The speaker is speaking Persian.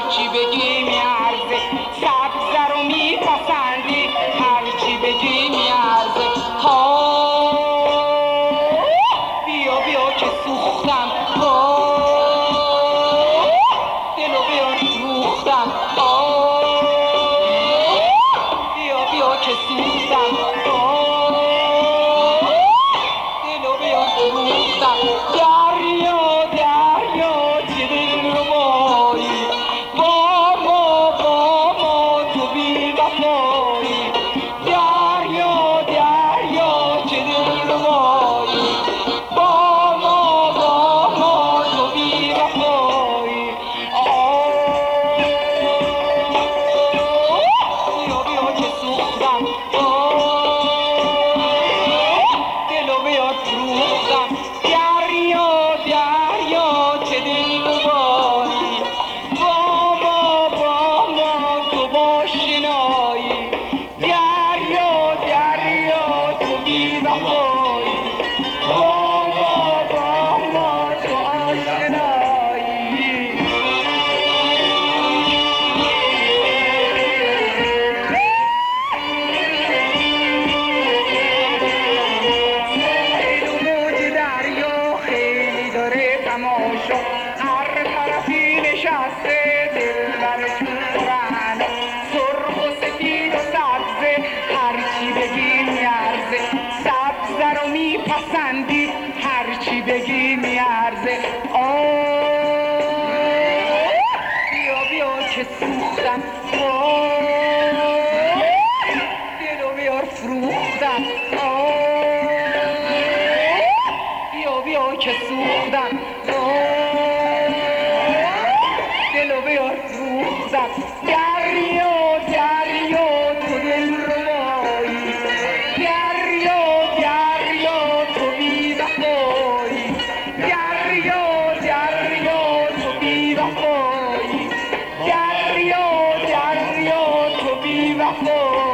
هرچی بگی میارزه، سبزه رو میپسندی هرچی بگی میارزه. ها بیا بیا که سوختم، ها دلو بیا فروختم، بیا بیا که سوختم، دلو بیا فروختم. دریا دریا چه دلربایی، با ما تو بی وفایی. دریا دریا چه دلربایی، با ما تو بی وفایی. بیا بیا که سوختم، دلو بیا فروختم. دریا دریا چه دلربایی، با ما تو باشنایی. دریا دریا تو بی وفایی، با ما تو آشنایی. تماشا هر طرفی نشسته دلبر شورانه، سرخ و سفید و سبزه هرچی بگی میارزه، سبزه رو میپسندی هرچی بگی میارزه. بیا بیا که سوختم، دلو بیار فروختم، بیا بیا که سوختم، دلو بیار فروختم. دریا دریا تو دلربایی، دریا دریا تو بی وفایی. دریا دریا تو بی وفایی، دریا دریا تو بی وفایی.